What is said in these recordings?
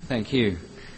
Thank you.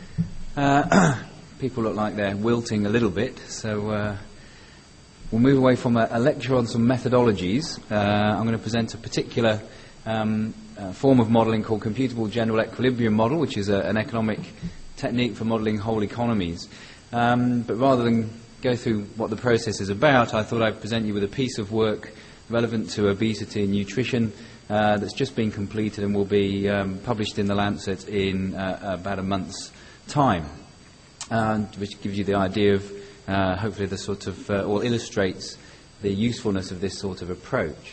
People look like they're wilting a little bit, so we'll move away from a lecture on some methodologies. I'm going to present a particular form of modelling called computable general equilibrium model, which is an economic technique for modelling whole economies. But rather than go through what the process is about, I thought I'd present you with a piece of work relevant to obesity and nutrition that's just been completed and will be published in The Lancet in about a month's time, which gives you the idea of hopefully the sort of or illustrates the usefulness of this sort of approach.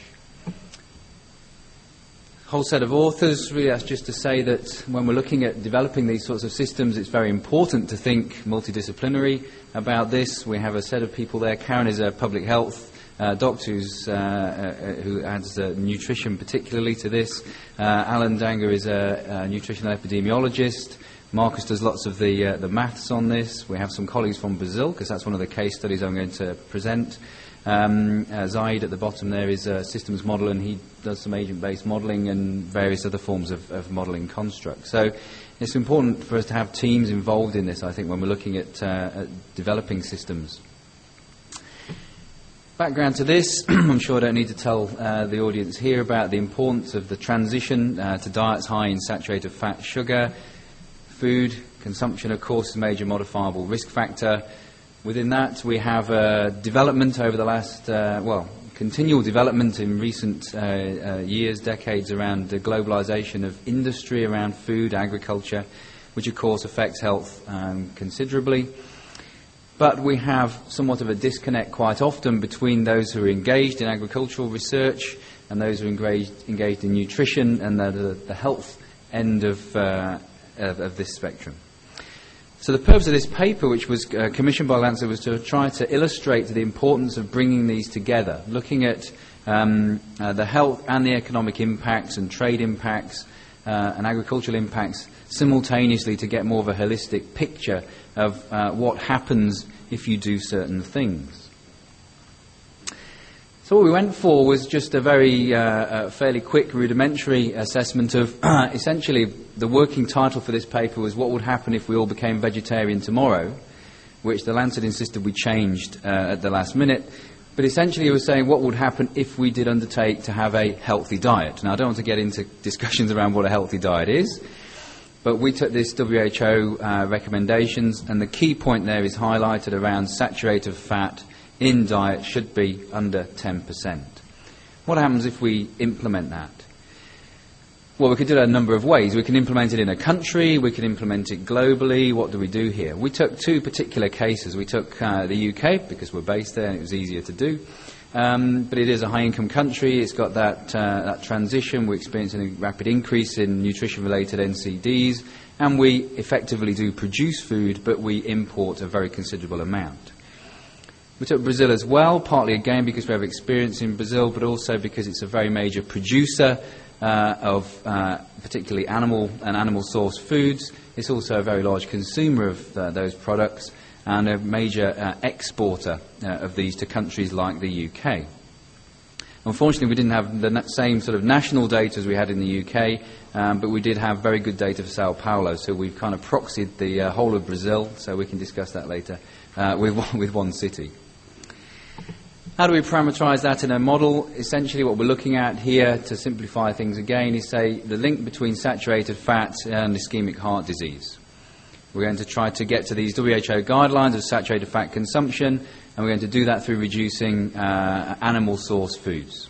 Whole set of authors. Really, that's just to say that when we're looking at developing these sorts of systems, it's very important to think multidisciplinary about this. We have a set of people there. Karen is a public health doctor who adds nutrition particularly to this. Alan Danger is a nutritional epidemiologist. Marcus does lots of the maths on this. We have some colleagues from Brazil, because that's one of the case studies I'm going to present. Zaid at the bottom there is a systems modeler, and he does some agent-based modelling and various other forms of modelling constructs. So it's important for us to have teams involved in this, I think, when we're looking at developing systems. Background to this, I'm sure I don't need to tell the audience here about the importance of the transition to diets high in saturated fat, sugar. Food consumption, of course, is a major modifiable risk factor. Within that, we have development over the last, continual development in recent years, decades, around the globalization of industry around food, agriculture, which, of course, affects health considerably. But we have somewhat of a disconnect quite often between those who are engaged in agricultural research and those who are engaged in nutrition and the health end of this spectrum. So the purpose of this paper, which was commissioned by Lancet, was to try to illustrate the importance of bringing these together, looking at the health and the economic impacts and trade impacts and agricultural impacts simultaneously to get more of a holistic picture of what happens if you do certain things. So what we went for was just a very fairly quick rudimentary assessment of essentially the working title for this paper was what would happen if we all became vegetarian tomorrow, which the Lancet insisted we changed at the last minute. But essentially it was saying what would happen if we did undertake to have a healthy diet. Now I don't want to get into discussions around what a healthy diet is, but we took this WHO recommendations, and the key point there is highlighted around saturated fat in diet should be under 10%. What happens if we implement that? Well, we could do that a number of ways. We can implement it in a country, we can implement it globally. What do we do here? We took two particular cases. We took the UK, because we're based there and it was easier to do. But it is a high-income country. It's got that transition. We're experiencing a rapid increase in nutrition-related NCDs, and we effectively do produce food, but we import a very considerable amount. We took Brazil as well, partly again because we have experience in Brazil, but also because it's a very major producer of particularly animal and animal-sourced foods. It's also a very large consumer of those products and a major exporter of these to countries like the UK. Unfortunately, we didn't have the same sort of national data as we had in the UK, but we did have very good data for Sao Paulo, so we've kind of proxied the whole of Brazil, so we can discuss that later, with one city. How do we parameterize that in a model? Essentially what we're looking at here, to simplify things again, is say the link between saturated fat and ischemic heart disease. We're going to try to get to these WHO guidelines of saturated fat consumption, and we're going to do that through reducing animal source foods.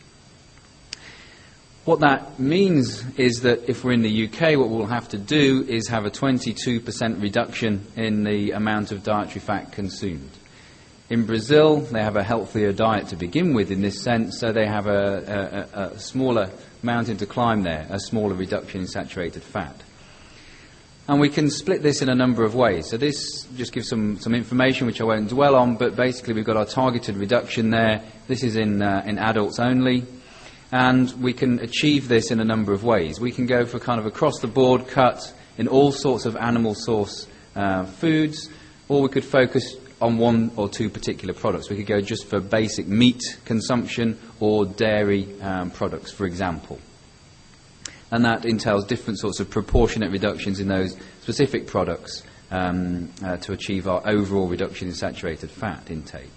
What that means is that if we're in the UK, what we'll have to do is have a 22% reduction in the amount of dietary fat consumed. In Brazil, they have a healthier diet to begin with in this sense, so they have a smaller mountain to climb there, a smaller reduction in saturated fat. And we can split this in a number of ways. So this just gives some information which I won't dwell on, but basically we've got our targeted reduction there. This is in adults only. And we can achieve this in a number of ways. We can go for kind of across-the-board cut in all sorts of animal source foods, or we could focus on one or two particular products. We could go just for basic meat consumption or dairy products, for example. and that entails different sorts of proportionate reductions in those specific products to achieve our overall reduction in saturated fat intake.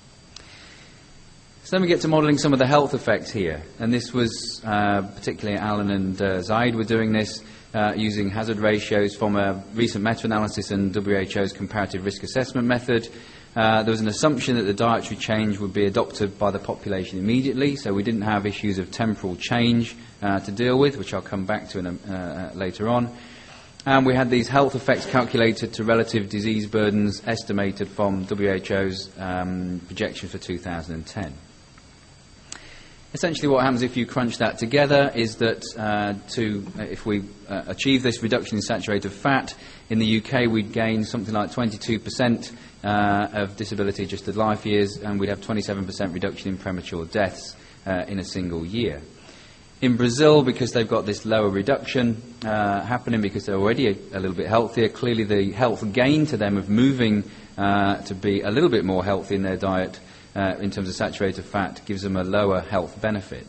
So then we get to modelling some of the health effects here, and this was particularly Alan and Zaid were doing this using hazard ratios from a recent meta-analysis and WHO's comparative risk assessment method. There was an assumption that the dietary change would be adopted by the population immediately, so we didn't have issues of temporal change to deal with, which I'll come back to later on. And we had these health effects calculated to relative disease burdens estimated from WHO's projection for 2010. Essentially what happens if you crunch that together is that if we achieve this reduction in saturated fat, in the UK we'd gain something like 22% of disability-adjusted life years, and we'd have 27% reduction in premature deaths in a single year. In Brazil, because they've got this lower reduction happening because they're already a little bit healthier, clearly the health gain to them of moving to be a little bit more healthy in their diet in terms of saturated fat gives them a lower health benefit.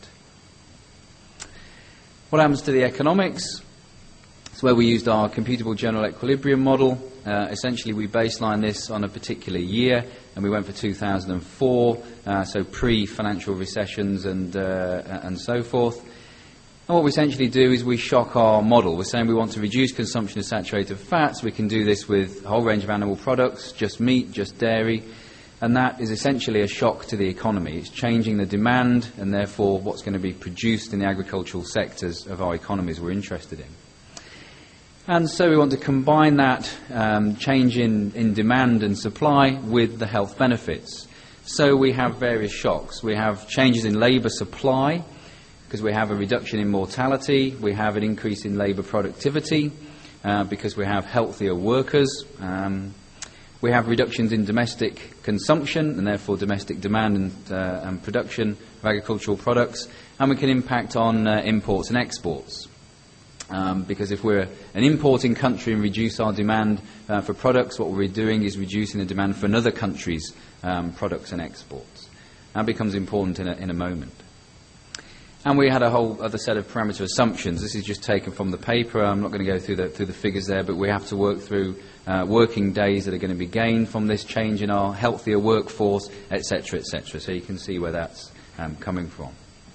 What happens to the economics? It's where we used our computable general equilibrium model. Essentially we baseline this on a particular year, and we went for 2004, so pre-financial recessions and so forth. And what we essentially do is we shock our model. We're saying we want to reduce consumption of saturated fats. We can do this with a whole range of animal products, just meat, just dairy, and that is essentially a shock to the economy. It's changing the demand and therefore what's going to be produced in the agricultural sectors of our economies we're interested in. And so we want to combine that change in demand and supply with the health benefits. So we have various shocks. We have changes in labour supply, because we have a reduction in mortality. We have an increase in labour productivity, because we have healthier workers. We have reductions in domestic consumption, and therefore domestic demand and production of agricultural products. And we can impact on imports and exports. Because if we're an importing country and reduce our demand for products, what we're doing is reducing the demand for another country's products and exports. That becomes important in a moment. And we had a whole other set of parameter assumptions. This is just taken from the paper. I'm not going to go through the figures there, but we have to work through working days that are going to be gained from this change in our healthier workforce, etc., etc. So you can see where that's coming from.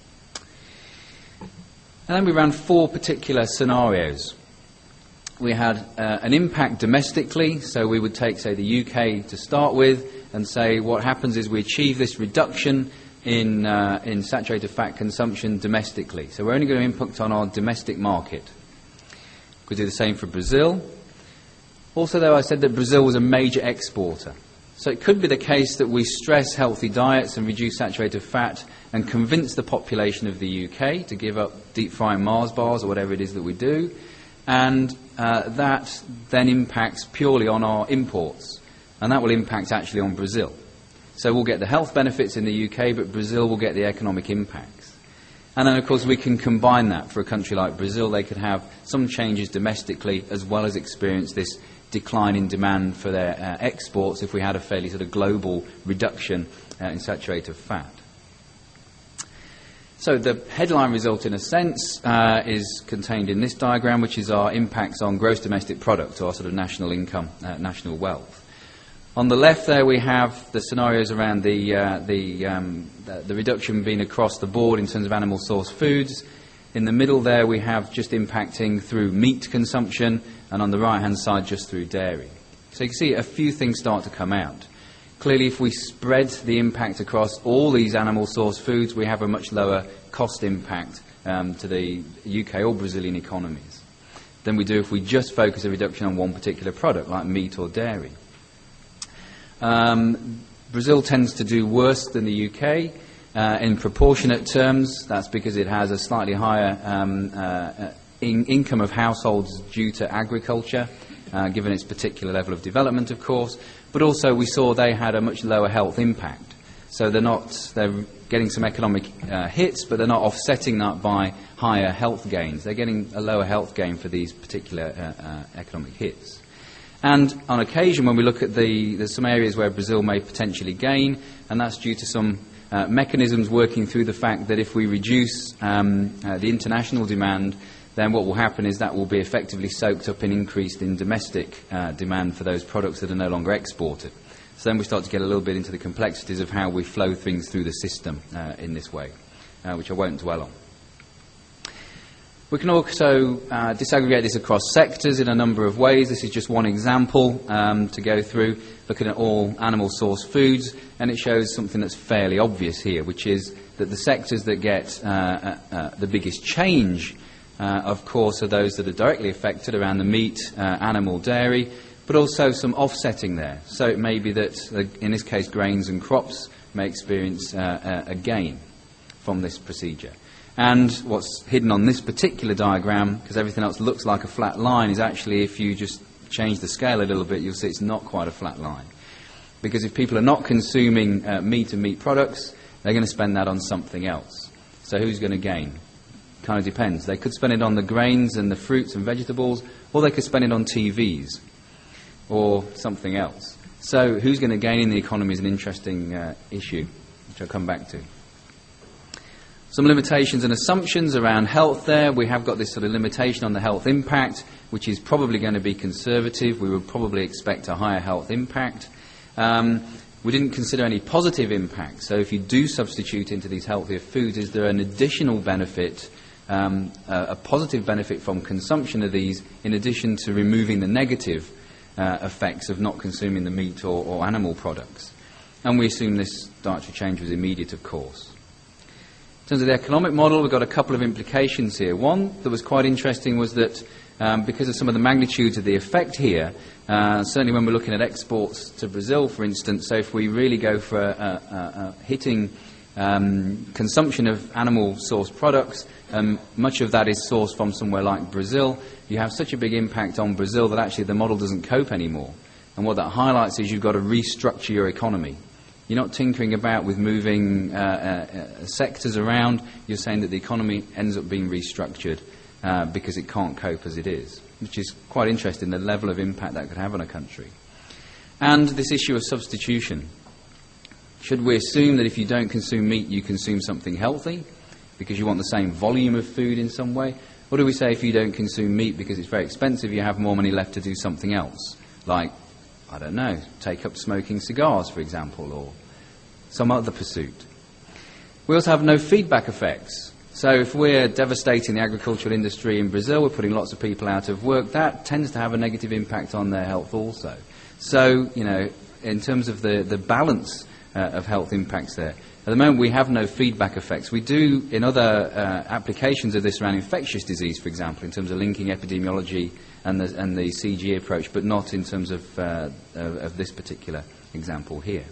And then we ran 4 particular scenarios. We had an impact domestically, so we would take, say, the UK to start with and say what happens is we achieve this reduction in saturated fat consumption domestically. So we're only going to impact on our domestic market. We do the same for Brazil. Also, though, I said that Brazil was a major exporter. So it could be the case that we stress healthy diets and reduce saturated fat and convince the population of the UK to give up deep frying Mars bars or whatever it is that we do, and that then impacts purely on our imports, and that will impact actually on Brazil. So we'll get the health benefits in the UK, but Brazil will get the economic impacts. And then, of course, we can combine that. For a country like Brazil, they could have some changes domestically as well as experience this decline in demand for their exports if we had a fairly sort of global reduction in saturated fat. So the headline result, in a sense, is contained in this diagram, which is our impacts on gross domestic product, or our sort of national income, national wealth. On the left there we have the scenarios around the reduction being across the board in terms of animal source foods. In the middle there we have just impacting through meat consumption, and on the right hand side just through dairy. So you can see a few things start to come out. Clearly, if we spread the impact across all these animal source foods, we have a much lower cost impact to the UK or Brazilian economies than we do if we just focus a reduction on one particular product like meat or dairy. Brazil tends to do worse than the UK in proportionate terms. That's because it has a slightly higher income of households due to agriculture, given its particular level of development, of course. But also we saw they had a much lower health impact. So they're getting some economic hits, but they're not offsetting that by higher health gains. They're getting a lower health gain for these particular economic hits. And on occasion, when we look at there's some areas where Brazil may potentially gain, and that's due to some mechanisms working through the fact that if we reduce the international demand, then what will happen is that will be effectively soaked up and increased in domestic demand for those products that are no longer exported. So then we start to get a little bit into the complexities of how we flow things through the system in this way, which I won't dwell on. We can also disaggregate this across sectors in a number of ways. This is just one example to go through, looking at all animal-sourced foods, and it shows something that's fairly obvious here, which is that the sectors that get the biggest change, of course, are those that are directly affected around the meat, animal, dairy, but also some offsetting there. So it may be that, in this case, grains and crops may experience a gain from this procedure. And what's hidden on this particular diagram, because everything else looks like a flat line, is actually, if you just change the scale a little bit, you'll see it's not quite a flat line. Because if people are not consuming meat and meat products, they're going to spend that on something else. So who's going to gain? Kind of depends. They could spend it on the grains and the fruits and vegetables, or they could spend it on TVs or something else. So who's going to gain in the economy is an interesting issue, which I'll come back to. Some limitations and assumptions around health there. We have got this sort of limitation on the health impact, which is probably going to be conservative. We would probably expect a higher health impact. We didn't consider any positive impact. So if you do substitute into these healthier foods, is there an additional benefit, a positive benefit from consumption of these, in addition to removing the negative effects of not consuming the meat or animal products? And we assume this dietary change was immediate, of course. In terms of the economic model, we've got a couple of implications here. One that was quite interesting was that because of some of the magnitudes of the effect here, certainly when we're looking at exports to Brazil, for instance, so if we really go for hitting consumption of animal-sourced products, much of that is sourced from somewhere like Brazil, you have such a big impact on Brazil that actually the model doesn't cope anymore. And what that highlights is you've got to restructure your economy. You're not tinkering about with moving sectors around. You're saying that the economy ends up being restructured because it can't cope as it is, which is quite interesting, the level of impact that could have on a country. And this issue of substitution. Should we assume that if you don't consume meat, you consume something healthy because you want the same volume of food in some way? Or do we say if you don't consume meat because it's very expensive, you have more money left to do something else, like, I don't know, take up smoking cigars, for example, or some other pursuit. We also have no feedback effects. So if we're devastating the agricultural industry in Brazil, we're putting lots of people out of work, that tends to have a negative impact on their health also. So, in terms of the balance of health impacts there, at the moment we have no feedback effects. We do in other applications of this around infectious disease, for example, in terms of linking epidemiology and the CG approach, but not in terms of this particular example here.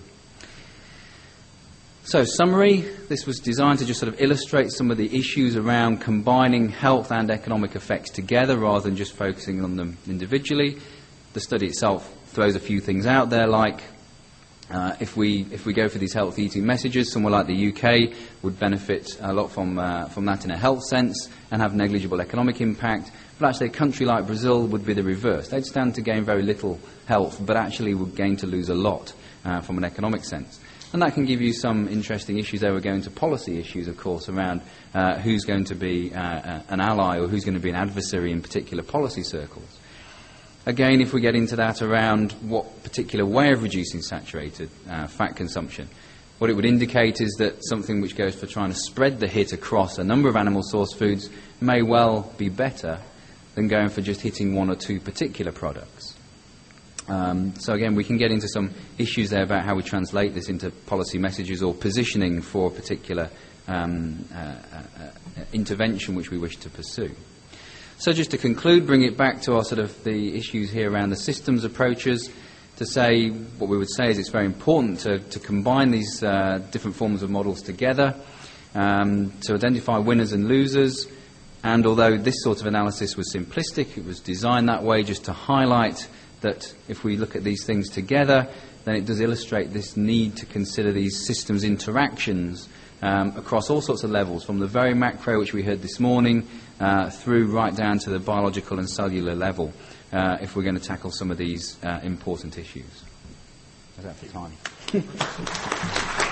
So, summary, this was designed to just sort of illustrate some of the issues around combining health and economic effects together rather than just focusing on them individually. The study itself throws a few things out there, like if we go for these healthy eating messages, somewhere like the UK would benefit a lot from that in a health sense and have negligible economic impact. But actually a country like Brazil would be the reverse. They'd stand to gain very little health, but actually would gain to lose a lot from an economic sense. And that can give you some interesting issues there. We're going to policy issues, of course, around who's going to be an ally or who's going to be an adversary in particular policy circles. Again, if we get into that around what particular way of reducing saturated fat consumption, what it would indicate is that something which goes for trying to spread the hit across a number of animal-sourced foods may well be better than going for just hitting one or two particular products. So again, we can get into some issues there about how we translate this into policy messages or positioning for a particular intervention which we wish to pursue. So just to conclude, bring it back to our sort of the issues here around the systems approaches, to say what we would say is it's very important to combine these different forms of models together, to identify winners and losers. And although this sort of analysis was simplistic, it was designed that way just to highlight that if we look at these things together, then it does illustrate this need to consider these systems interactions across all sorts of levels, from the very macro, which we heard this morning, through right down to the biological and cellular level, if we're going to tackle some of these important issues. That's that for time.